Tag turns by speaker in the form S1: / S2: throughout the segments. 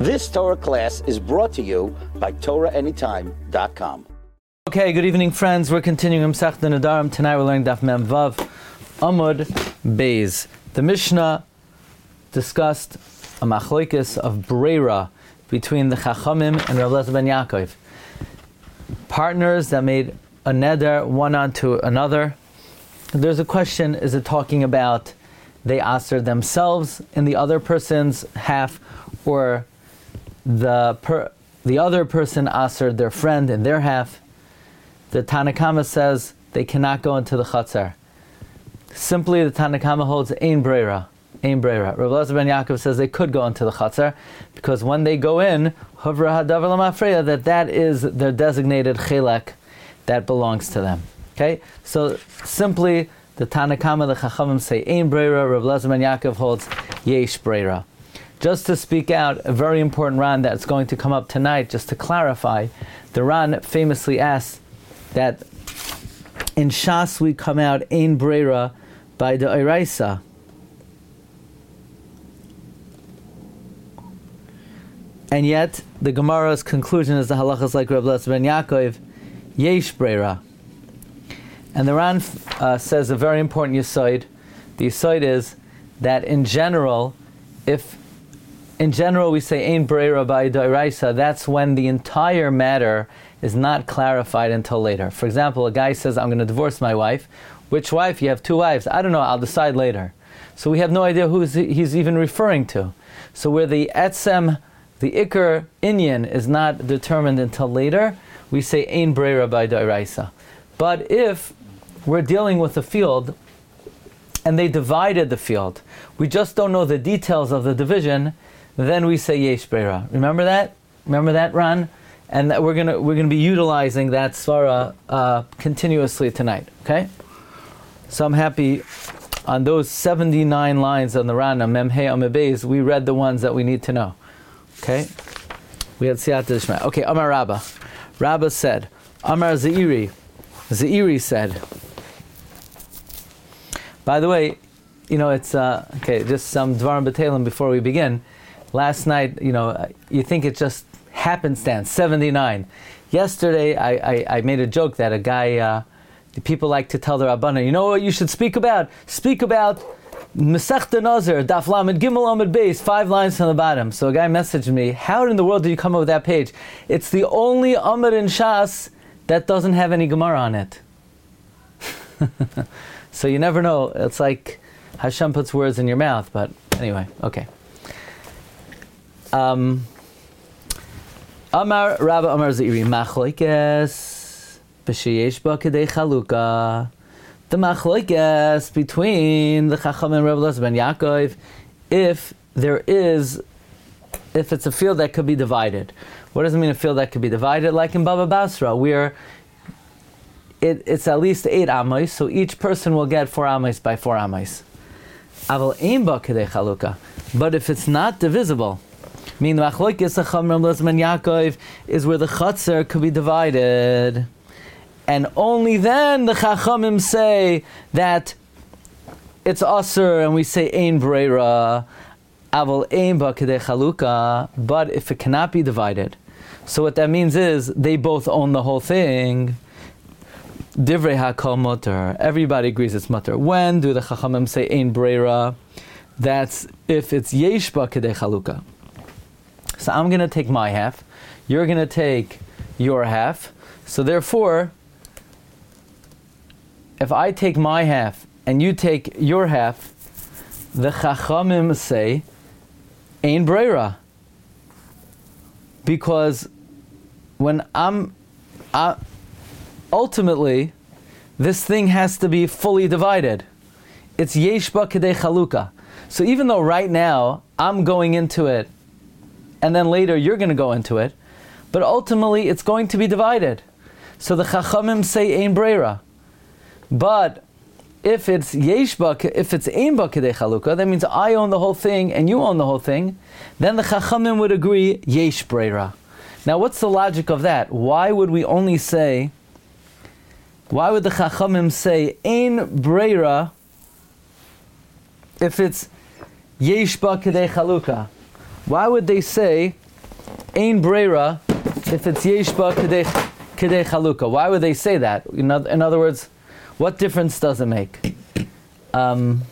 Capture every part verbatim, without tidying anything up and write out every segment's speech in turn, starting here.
S1: This Torah class is brought to you by Torah Anytime dot com.
S2: Okay, good evening, friends. We're continuing Masechta Nedarim. Tonight we're learning Daf Mem Vav Amud Beis. The Mishnah discussed a machlokes of breira between the Chachamim and Rav Eliezer ben Yaakov. Partners that made a neder one onto another. There's a question, is it talking about they aser themselves in the other person's half, or the per, the other person asered their friend in their half? The Tanna Kama says they cannot go into the chatzar. Simply, the Tanna Kama holds ein breira, ein breira. Rav Eliezer ben Yaakov says they could go into the chatzar because when they go in, hovra hadavar lamafreya, that that is their designated chelek that belongs to them. Okay, so simply the Tanna Kama, the Chachamim say ein breira. Rav Eliezer ben Yaakov holds yesh breira. Just to speak out, a very important Ran that's going to come up tonight, just to clarify, the Ran famously asked that in Shas we come out ein breira by the Oraisa. And yet, the Gemara's conclusion is the halachas like Rav Eliezer ben Yaakov, yesh breira. And the Ran uh, says a very important yesod. The yesod is that in general, if in general we say ein breira by d'oraisa, that's when the entire matter is not clarified until later. For example, a guy says, I'm going to divorce my wife. Which wife? You have two wives. I don't know, I'll decide later. So we have no idea who he's even referring to. So where the etzem, the ikar inyan is not determined until later, we say ein breira by d'oraisa. But if we're dealing with a field and they divided the field, we just don't know the details of the division, then we say yesh breira. Remember that? Remember that, Ran? And that we're gonna we're gonna be utilizing that svara uh, continuously tonight. Okay? So I'm happy on those seventy-nine lines on the Ran, Mem Hey Amud Beis, we read the ones that we need to know. Okay? We had Siyata D'Shmaya. Okay, Amar Rabba. Rabba said, Amar Zeiri. Zeiri said. By the way, you know, it's uh, okay. Just some Dvarim B'Teilim before we begin. Last night, you know, you think it's just happenstance, seventy-nine. Yesterday, I, I, I made a joke that a guy, uh, the people like to tell the Rabbana, you know what you should speak about? Speak about Masechta Nazir, Daf Lamed Gimel Amud Beis, five lines from the bottom. So a guy messaged me, how in the world did you come up with that page? It's the only Amud in Shas that doesn't have any Gemara on it. So you never know. It's like Hashem puts words in your mouth, but anyway, okay. Um, Amar Rabba Amar Zeiri machlokes b'sheyesh ba kedei chaluka. The machlokes between the Chacham and Rav Eliezer ben Yaakov, if there is, if it's a field that could be divided. What does it mean a field that could be divided? Like in Baba Basra, where it, it's at least eight amos, so each person will get four amos by four amos. Aval ein ba kedei chaluka. But if it's not divisible, meaning the machlokes Chacham Rav Eliezer ben Yaakov is where the chatzar could be divided, and only then the Chachamim say that it's aser, and we say ein breira, aval ein ba kedei chaluka. But if it cannot be divided, so what that means is they both own the whole thing. Divrei hakol mutar. Everybody agrees it's mutar. When do the Chachamim say ein breira? That's if it's yesh ba kedei chaluka. So I'm going to take my half, you're going to take your half. So therefore, if I take my half and you take your half, the Chachamim say ein breira. Because when I'm, I, ultimately, this thing has to be fully divided. It's yesh ba kedei chaluka. So even though right now I'm going into it, and then later you're going to go into it, but ultimately it's going to be divided. So the Chachamim say ein breira. But if it's yesh ba, if it's ein ba kedei chaluka, that means I own the whole thing and you own the whole thing, then the Chachamim would agree yesh breira. Now what's the logic of that? Why would we only say, why would the Chachamim say ein breira if it's yesh ba kedei chaluka? Why would they say ein breira if it's yeshba kedei kedei chalukah. Why would they say that? In other, in other words, what difference does it make? Um,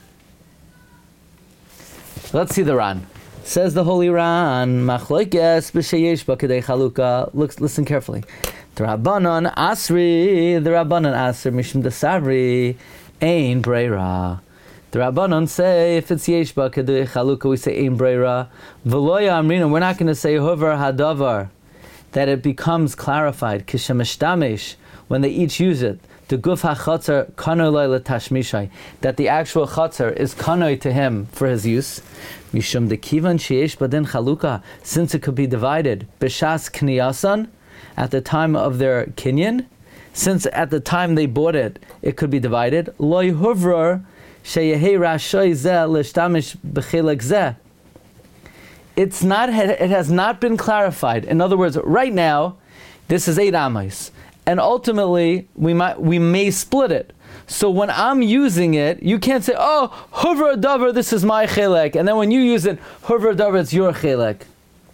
S2: let's see the Ran. Says the Holy Ran, Machloikes b'sheyeshba kedei chalukah. Look, listen carefully. The Rabbanon Asri, the Rabbanon Asri, Mishum Desavri, Ein Breira. The Rabbanon say, if it's Yeshba Kedei Chalukah, we say Ein Breira. V'loya Amrina, we're not going to say Hover Hadavar, that it becomes clarified. Kishamishtamesh, when they each use it. The Guf HaChatzar Kanoi Tashmishai, that the actual Chatzar is Kanoi to him for his use. Mishum Dekivan Sheyesh Badin Chalukah, since it could be divided. B'shas Kniyasan, at the time of their kinyan, since at the time they bought it, it could be divided. Lo yhuvrar sheyehei rashoy zeh l'shtamish b'chilek zeh. It's not. It has not been clarified. In other words, right now, this is eight amos, and ultimately we might we may split it. So when I'm using it, you can't say, "Oh, huvrar davar, this is my chilek," and then when you use it, huvrar davar, it's your chilek,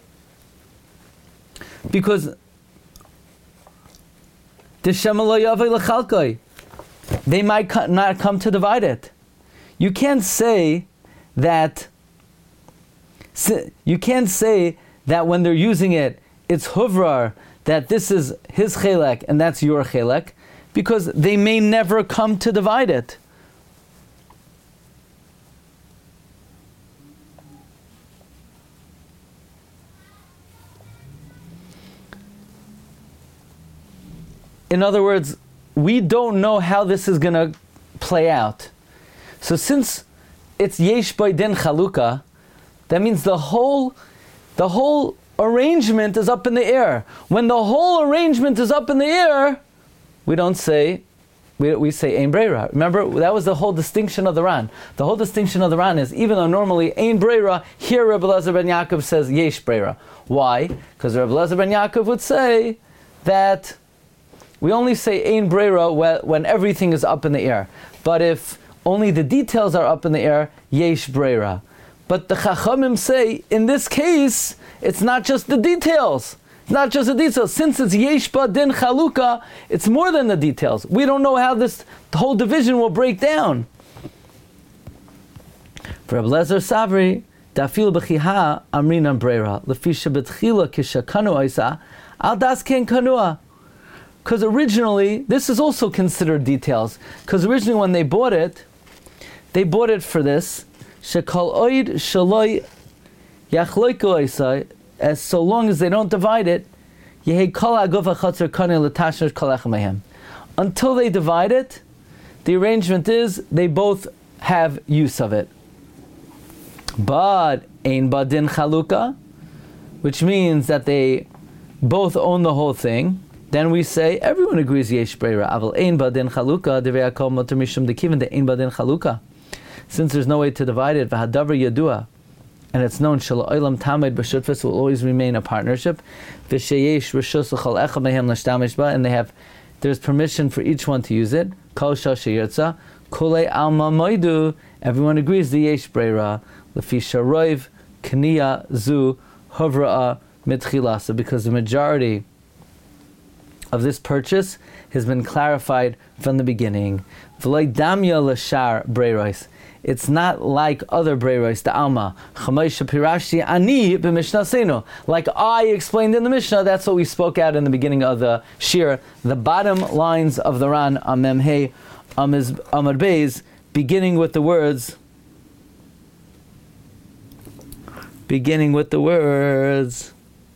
S2: because they might not come to divide it. You can't say that. You can't say that when they're using it, it's huvrar, that this is his chelek and that's your chelek, because they may never come to divide it. In other words, we don't know how this is going to play out. So since it's yesh din chalukah, that means the whole, the whole arrangement is up in the air. When the whole arrangement is up in the air, we don't say, we, we say ein breira. Remember, that was the whole distinction of the Ran. The whole distinction of the Ran is, even though normally ein breira, here Rebbe Elazar ben Yaakov says yesh breira. Why? Because Rebbe Elazar ben Yaakov would say that we only say ein breira when everything is up in the air. But if only the details are up in the air, yesh breira. But the Chachamim say, in this case, it's not just the details. It's not just the details. Since it's yeshba din chalukah, it's more than the details. We don't know how this whole division will break down. For Rebbe Elazar Savri, dafil b'chiha amrinan breira, lefisha betchila kishakanu oisa, al das ken kanua. Because originally, this is also considered details. Because originally when they bought it, they bought it for this, shekal oid shaloi yachloiku oisai, as so long as they don't divide it, yehei kol ha'guf ha'chatzar kanei l'tashner kalechem mehem. Until they divide it, the arrangement is they both have use of it. But ein badin chalukah, which means that they both own the whole thing, then we say everyone agrees yesh breira. Aval ein badin chalukah devei hakol moter mishum dekiven de ein badin chalukah. Since there's no way to divide it, v'hadavar yadua, and it's known shelo olam tamed b'shutfus will always remain a partnership. V'sheyesh rishus l'chol echad mehem l'shtamish ba, and they have there's permission for each one to use it. Kol shal sheyirtza kulei alma moidu. Everyone agrees the yesh breira lefi sharoiv kniya zu hovra'a mitchilasa, because the majority of this purchase has been clarified from the beginning. V'loi damya l'shar breiros. It's not like other breiros, the alma. Chamesh pirashti ani b'mishnasenu. Like I explained in the Mishnah, that's what we spoke out in the beginning of the shir. The bottom lines of the Ran, Amem Hey, Amad Beis, beginning with the words, beginning with the words,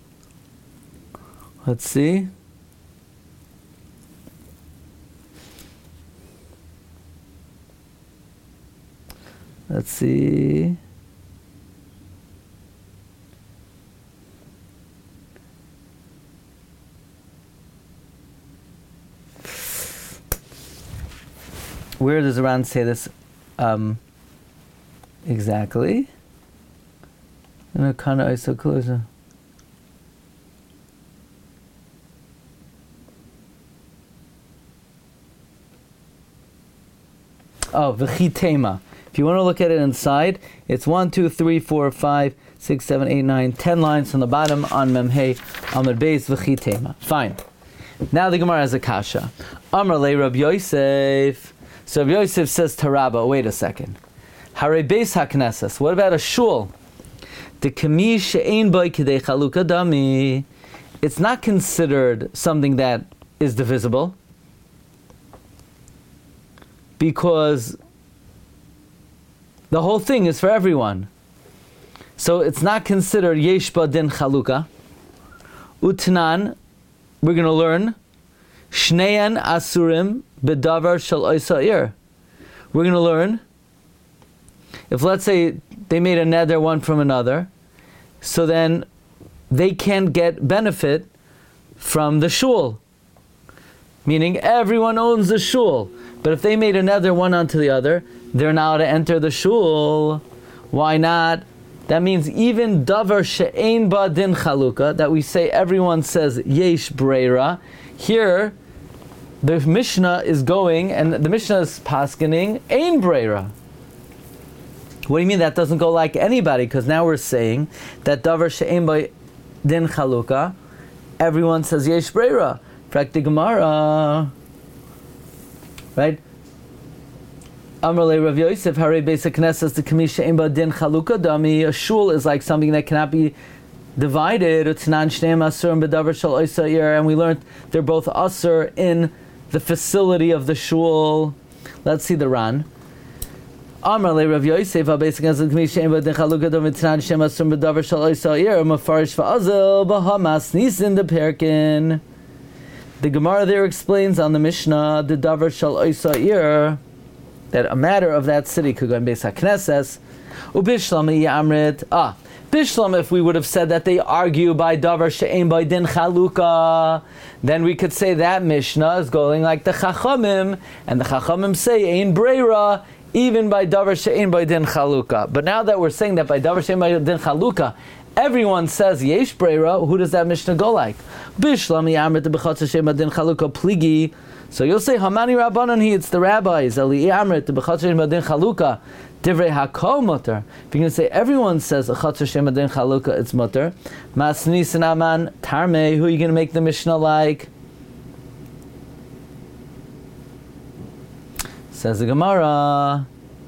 S2: let's see. Let's see. Where does the Ran say this um, exactly? In a kind of isoclusion. Oh, v'chitema. If you want to look at it inside, it's one, two, three, four, five, six, seven, eight, nine, ten lines from the bottom on Memhei Amud Beis V'chi Tema. Fine. Now the Gemara has a kasha. Amar le Rabbi Yosef. So Rabbi Yosef says to Rabba, wait a second. Hare Beis HaKnesses. What about a shul? The kami she'ein boi kidei chaluka dami. It's not considered something that is divisible because the whole thing is for everyone. So it's not considered yesh ba din chaluka. Utnan, we're going to learn shneyan asurim bedavar shel oisa'ir. We're going to learn if, let's say, they made a neder one from another, so then they can get benefit from the shul. Meaning everyone owns the shul. But if they made a neder one onto the other, they're now to enter the shul. Why not? That means even davar she'ein ba din chaluka, that we say everyone says yesh breira. Here, the Mishnah is going, and the Mishnah is paskening ein breira. What do you mean that doesn't go like anybody? Because now we're saying that davar she'ein ba din chaluka, everyone says yesh breira. Prakti Gemara, right? Amar le Rav Yosef, Hare Beis HaKnesses, the kami she'ein ba din chaluka dami. A shul is like something that cannot be divided. Utnan shneim asurim bedavar shel oisa'ir, and we learned they're both asur in the facility of the shul. Let's see the Ran. Amar le Rav Yosef, Hare Beis HaKnesses, the kami she'ein ba din chaluka dami. Utnan shneim asurim bedavar shel oisa'ir. Mefarish va'azel b'hamas nisin de perkin. The Gemara there explains on the Mishnah the davar shel oisa'ir, that a matter of that city could go in Beis HaKnesses. Ubishlam yamrit. Ah, Bishlam, if we would have said that they argue by davar she'ein by din chaluka, then we could say that Mishnah is going like the Chachamim, and the Chachamim say ein breira, even by davar she'ein by din chaluka. But now that we're saying that by davar she'ein by din chaluka, everyone says yesh breira, who does that Mishnah go like? Bishlam yamrit b'chatz she'ein by din chaluka pligi. So you'll say, Hamani Rabbanan hi, it's the rabbis, Eli Amrit, the B'chatz Shem Adin Chaluka, Divrei HaKol Mutter. If you're going to say, everyone says, B'chatz Shem Adin Chaluka, it's Mutter. Masnis and Aman, Tarmei, who are you going to make the Mishnah like? Says the Gemara,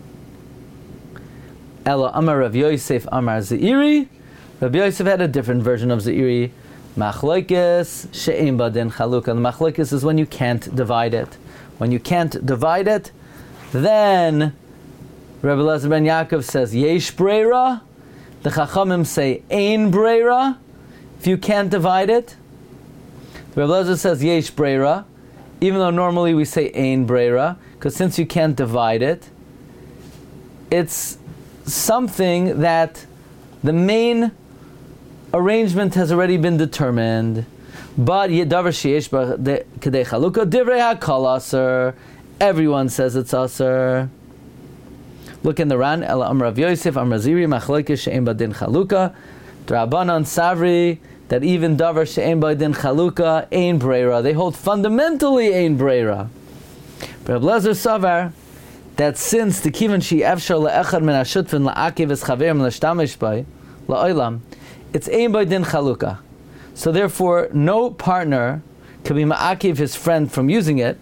S2: Ela Amar Rav Yosef Amar Ze'iri. Rav Yosef had a different version of Ze'iri. Machlokes she'ein ba din chaluka. The machlokes is when you can't divide it. When you can't divide it, then Rebbe Elazar ben Yaakov says yesh breira. The Chachamim say ein breira. If you can't divide it, Rebbe Elazar says yesh breira, even though normally we say ein breira, because since you can't divide it, it's something that the main arrangement has already been determined. But yedavar sheyesh kedei chaluka divrei hakol aser. Everyone says it's aser. Look in the Ran. Ela Amar Rav Yosef Amar Ziri machlokes she'ein ba din chaluka. Drabanan savri, that even davar she'ein ba din chaluka ein breira. They hold fundamentally ein breira. But Rabbi Elazar savar that since the kivan she efshar le'echad min hashutfin la'akiv es chaverim l'shtamish by la'olam, it's ein ba din chaluka. So therefore, no partner can be ma'akiv his friend from using it,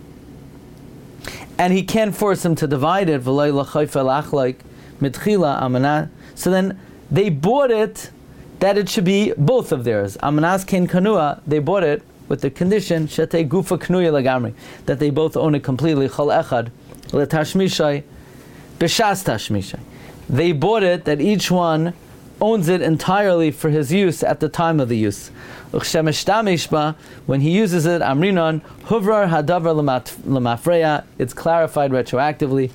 S2: and he can't force him to divide it. So then they bought it that it should be both of theirs. Amanas ken kanua, they bought it with the condition shete gufa knuya lagamri, that they both own it completely. Chol echad letashmishai b'shas tashmishai. They bought it that each one owns it entirely for his use at the time of the use. When he uses it, amrinon huvrar hadavar lemafreya, it's clarified retroactively.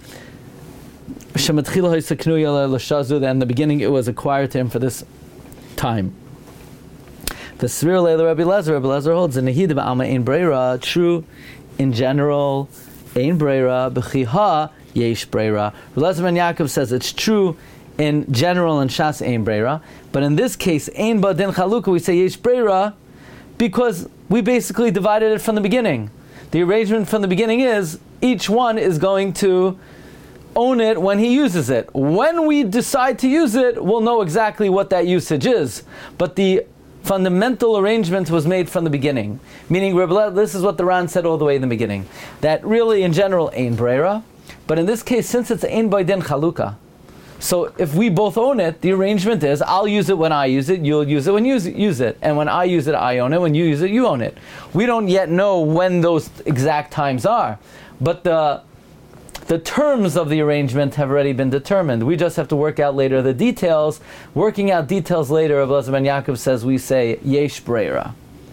S2: And in the beginning it was acquired to him for this time. The Svir Leila Rabbi Elazar, Rabbi Elazar holds in Nehida ba'alma ein breira, true in general, ein breira, b'chiha yesh breira. Rabbi Elazar ben Yaakov says it's true in general and shas ein breira, but in this case, ein ba din chaluka, we say yesh breira, because we basically divided it from the beginning. The arrangement from the beginning is, each one is going to own it when he uses it. When we decide to use it, we'll know exactly what that usage is. But the fundamental arrangement was made from the beginning. Meaning, this is what the Ran said all the way in the beginning. That really, in general, ein breira. But in this case, since it's ein by din chalukah, so if we both own it, the arrangement is, I'll use it when I use it, you'll use it when you use it. And when I use it, I own it. When you use it, you own it. We don't yet know when those exact times are. But the the terms of the arrangement have already been determined. We just have to work out later the details. Working out details later, Rabbi Elazar ben Yaakov says, we say, yesh breira.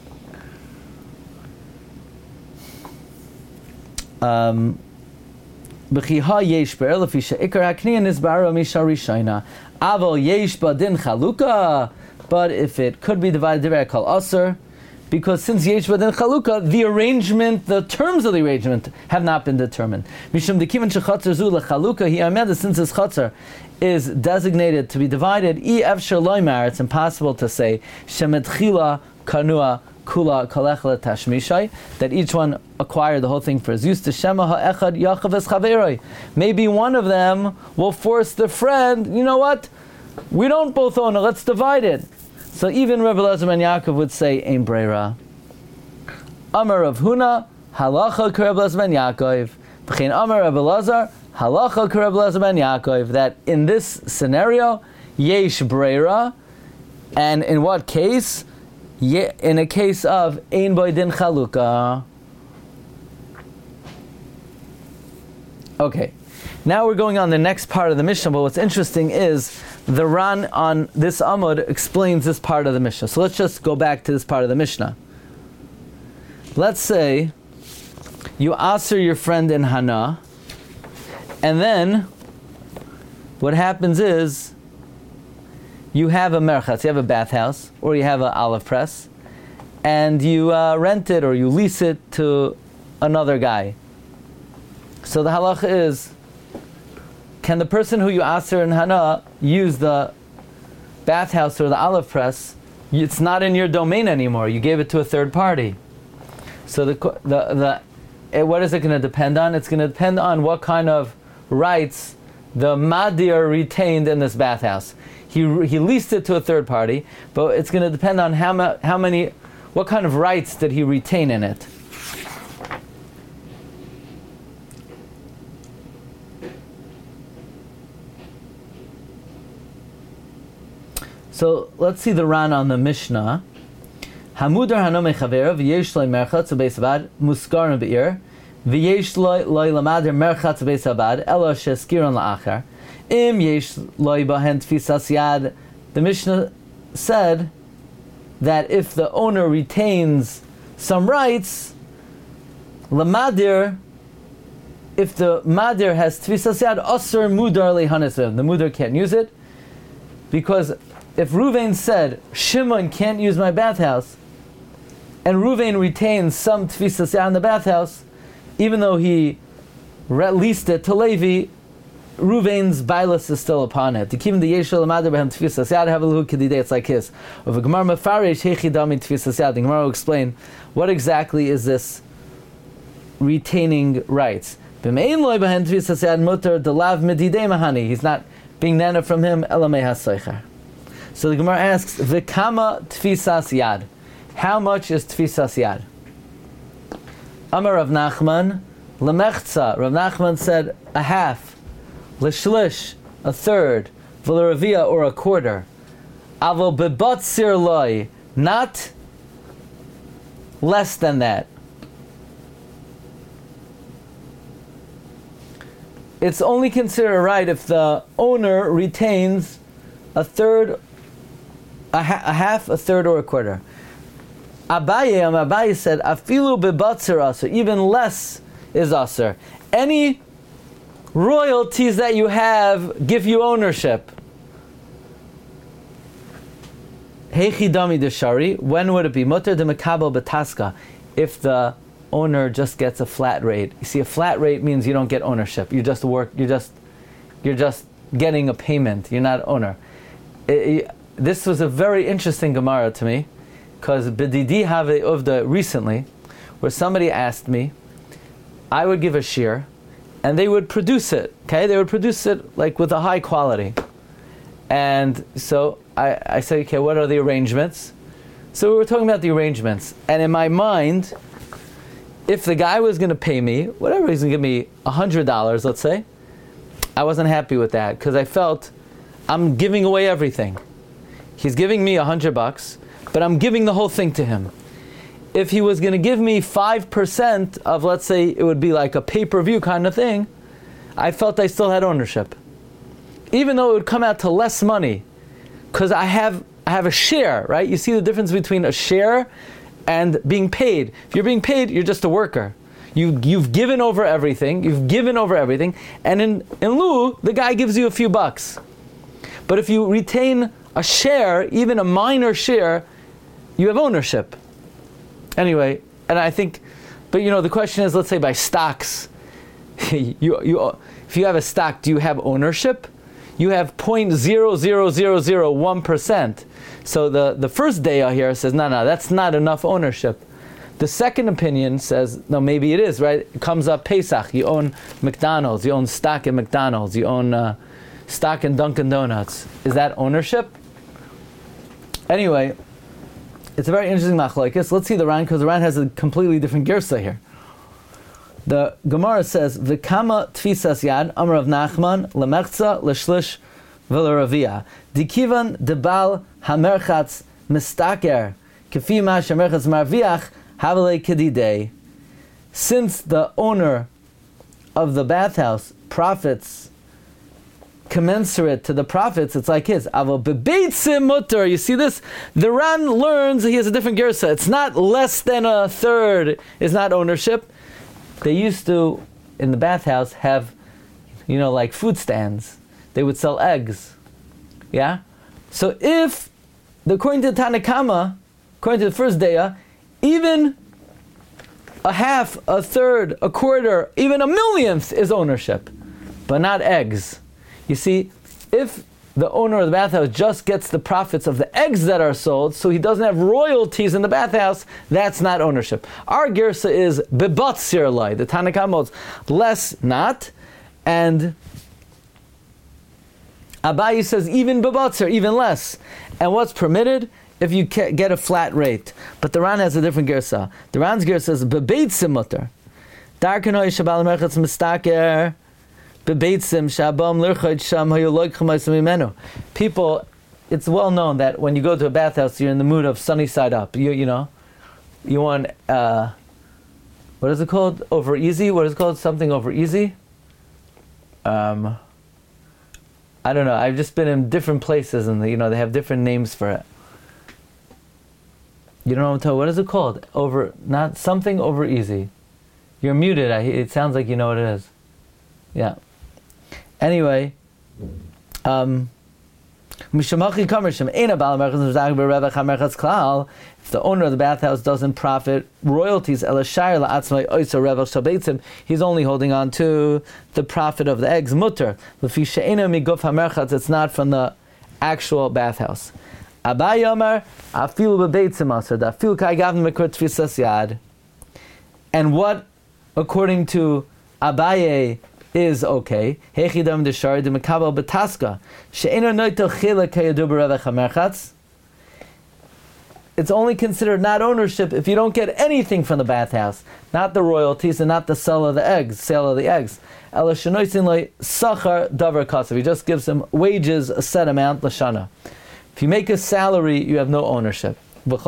S2: Um... But if it could be divided, call aser, because since yesh badin chalukah, the arrangement, the terms of the arrangement have not been determined. Mishum dekivan shechatzer zu lechalukah hi ameda, since this chatzer is designated to be divided, I efshar loymar, it's impossible to say shemetchila kanua kula kalechla tashmishai, that each one acquired the whole thing for his use. To shema ha'echad yachav es chaveroi. Maybe one of them will force the friend, you know what? We don't both own it, let's divide it. So even Rabbi Elazar ben Yaakov would say, ein breira. Amar Rav Huna, halacha k'Rabbi Elazar ben Yaakov. V'chein Amar Rabbi Elazar, halacha k'Rabbi Elazar ben Yaakov. That in this scenario, yesh breira, and in what case? In a case of ein by din chalukah. Okay, now we're going on the next part of the Mishnah, but what's interesting is the Ran on this Amud explains this part of the Mishnah. So let's just go back to this part of the Mishnah. Let's say you aser your friend in Hana, and then what happens is you have a merchatz, you have a bathhouse, or you have an olive press, and you uh, rent it or you lease it to another guy. So the halacha is, can the person who you aser in Hana use the bathhouse or the olive press? It's not in your domain anymore. You gave it to a third party. So the the the what is it going to depend on? It's going to depend on what kind of rights the madir retained in this bathhouse. He he leased it to a third party, but it's going to depend on how ma- how many, what kind of rights did he retain in it. So let's see the Ran on the Mishnah. Hamudar hanome chaver v'yesh loy merchatz u'beis abad muskaron be'ir v'yesh loy loy lamader merchatz u'beis abad elo sheskiron la'achar im yesh loy bahen tfisas yad. The Mishnah said that if the owner retains some rights, lamadir, if the madir has tfisas yad, asur mudar lehanisv, the mudar can't use it, because if Ruvain said, Shimon can't use my bathhouse, and Ruvain retains some tfisas yad in the bathhouse, even though he leased it to Levi, Ruvain's bailus is still upon it. It's like his. Of a Gemara Mefarish, Hechidami tfisas yad. The Gemara will explain what exactly is this retaining rights. He's not being nana from him. So the Gemara asks, V'kama tfisas yad? How much is tfisas yad? Amar Rav Nachman, Lemechza. Rav Nachman said a half. L'shlish, a third. V'leravia, or a quarter. Avo bebatzir loy, not less than that. It's only considered right if the owner retains a third, a, ha- a half, a third, or a quarter. Abaye, Abaye said, afilu bebatzir aser, even less is aser. Any royalties that you have give you ownership. Heichidami deshari, when would it be? Mutter de mekabel betaska, if the owner just gets a flat rate. You see, a flat rate means you don't get ownership. You just work. You just, you're just getting a payment. You're not owner. It, it, this was a very interesting Gemara to me, because b'didi have uvda recently, where somebody asked me, I would give a shir, and they would produce it. Okay, they would produce it like with a high quality. And so I, I said, okay, what are the arrangements? So we were talking about the arrangements, and in my mind, if the guy was going to pay me, whatever, he's going to give me one hundred dollars, let's say, I wasn't happy with that, because I felt I'm giving away everything. He's giving me one hundred bucks, but I'm giving the whole thing to him. If he was going to give me five percent of, let's say, it would be like a pay-per-view kind of thing, I felt I still had ownership. Even though it would come out to less money, because I have I have a share, right? You see the difference between a share and being paid. If you're being paid, you're just a worker. You, you've given over everything, you've given over everything, and in, in lieu, the guy gives you a few bucks. But if you retain a share, even a minor share, you have ownership. Anyway, and I think, but you know, the question is, let's say by stocks, you, you, if you have a stock, do you have ownership? You have zero point zero zero zero zero one percent. So the, the first day here says, no, no, that's not enough ownership. The second opinion says, no, maybe it is, right? It comes up Pesach, you own McDonald's, you own stock in McDonald's, you own uh, stock in Dunkin' Donuts. Is that ownership? Anyway, it's a very interesting machlokes. Let's see the Ran, because the Ran has a completely different girsa here. The Gemara says, "V'kama tfisas yad Amar Rav Nachman lemechza leshlish v'leravia dikivan debal hamerchatz mistaker kefi ma shemerchatz marviach havale kedidei." Since the owner of the bathhouse profits commensurate to the profits, it's like his. Avo bebeitzim mutter. You see this? The Ran learns he has a different gersa. It's not less than a third. It's not ownership. They used to, in the bathhouse, have, you know, like food stands. They would sell eggs. Yeah? So if, according to Tanakama, according to the first daya, even a half, a third, a quarter, even a millionth is ownership, but not eggs. You see, if the owner of the bathhouse just gets the profits of the eggs that are sold, so he doesn't have royalties in the bathhouse, that's not ownership. Our girsa is bebatzir lai, the Tanakh modes, less not, and Abayi says even bebatzir, even less. And what's permitted? If you get a flat rate. But the Ran has a different girsa. The Ran's girsa is bebeitzim mutter. Darkanoi shabal merchatz mistaker. People, it's well known that when you go to a bathhouse, you're in the mood of sunny side up. You you know, you want uh, what is it called? Over easy? What is it called? Something over easy? Um, I don't know. I've just been in different places, and you know they have different names for it. You don't know what I'm talking. What is it called? Over not something over easy. You're muted. I, it sounds like you know what it is. Yeah. Anyway, um, if the owner of the bathhouse doesn't profit royalties, he's only holding on to the profit of the eggs, mutter. It's not from the actual bathhouse. And what, according to Abaye, is okay. It's only considered not ownership if you don't get anything from the bathhouse, not the royalties and not the sale of the eggs, sale of the eggs. He just gives them wages, a set amount, lashana. If you make a salary, you have no ownership.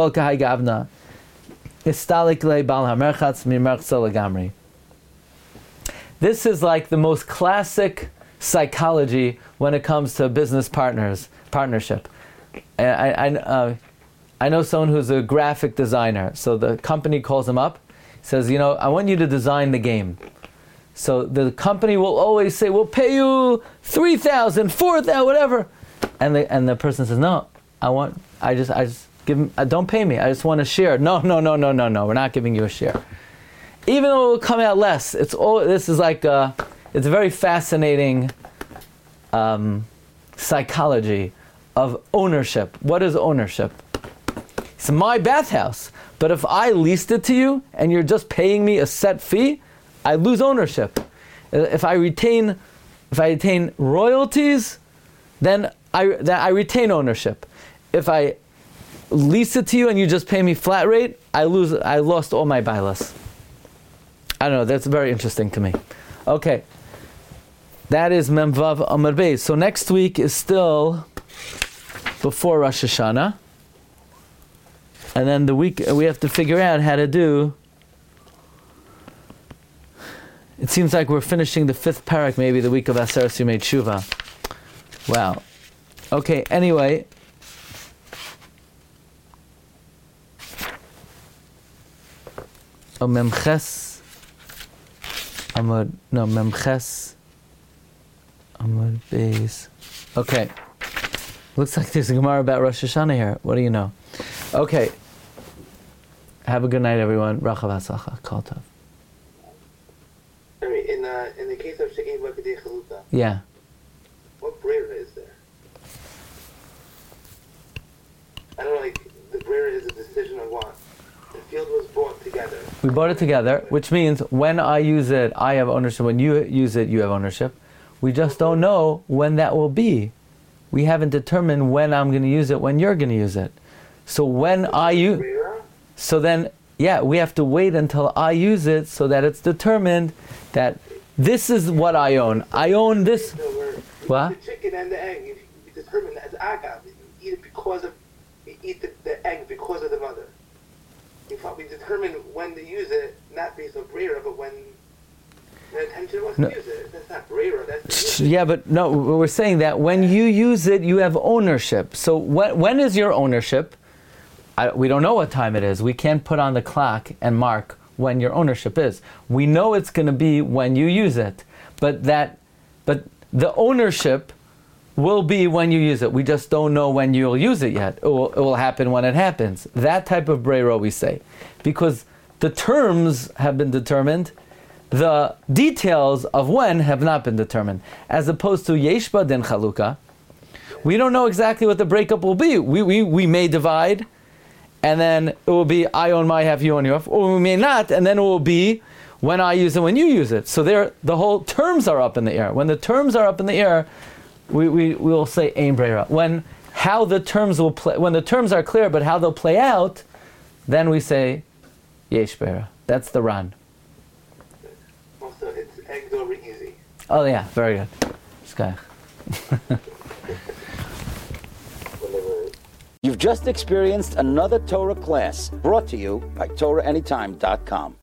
S2: This is like the most classic psychology when it comes to business partners, partnership. I, I, uh, I know someone who's a graphic designer, so the company calls him up, says, you know, I want you to design the game. So the company will always say, we'll pay you three thousand, four thousand, whatever. And the, and the person says, no, I want, I just, I just give him, uh, don't pay me, I just want a share. No, no, no, no, no, no, we're not giving you a share. Even though it will come out less, it's all. This is like a, it's a very fascinating um, psychology of ownership. What is ownership? It's my bathhouse, but if I leased it to you and you're just paying me a set fee, I lose ownership. If I retain, if I retain royalties, then I that I retain ownership. If I lease it to you and you just pay me flat rate, I lose. I lost all my bailas. I don't know. That's very interesting to me. Okay, that is Memvav Amar Beis. So next week is still before Rosh Hashanah, and then the week we have to figure out how to do. It seems like we're finishing the fifth parak, maybe the week of Aseres Yemei Tshuva. Wow. Okay. Anyway. Oh, Memches. Amud. No, Memches. Amud Beis. Okay. Looks like there's a Gemara about Rosh Hashanah here. What do you know? Okay. Have a good night, everyone. Rachav Hatzlacha. Kol Tov.
S3: In uh, in the case of She'ein Vakadei Chaluta,
S2: Yeah.
S3: what brera is there? I don't know, like, the brera is a decision on what? The field was bought together.
S2: We bought it together, which means when I use it, I have ownership. When you use it, you have ownership. We just don't know when that will be. We haven't determined when I'm going to use it, when you're going to use it. So when I use... So then, yeah, we have to wait until I use it so that it's determined that this is what I own. I own this.
S3: So we're,
S2: What?
S3: The chicken and the egg, if you determine that as agav, you eat it because of, you eat the, the egg because of the mother. You we determine when to use it, not based on brera, but when the intention was
S2: No.
S3: to use it. That's not brera, that's the use.
S2: Yeah, but no, we're saying that when you use it, you have ownership. So when, when is your ownership? I, we don't know what time it is. We can't put on the clock and mark when your ownership is. We know it's going to be when you use it, but that, but the ownership will be when you use it. We just don't know when you'll use it yet. It will, it will happen when it happens. That type of brera we say, because the terms have been determined, the details of when have not been determined. As opposed to yesh ba din chaluka, we don't know exactly what the breakup will be. We we we may divide. And then it will be, I own my half, you own your half, or we may not, and then it will be when I use it, when you use it. So there, the whole terms are up in the air. When the terms are up in the air, we we we will say ein brera. When how the terms will play, when the terms are clear, but how they'll play out, then we say yesh brera. That's the Ran.
S3: Also, it's eggs over easy.
S2: Oh yeah, very good. Shkach.
S1: You've just experienced another Torah class brought to you by Torah Anytime dot com.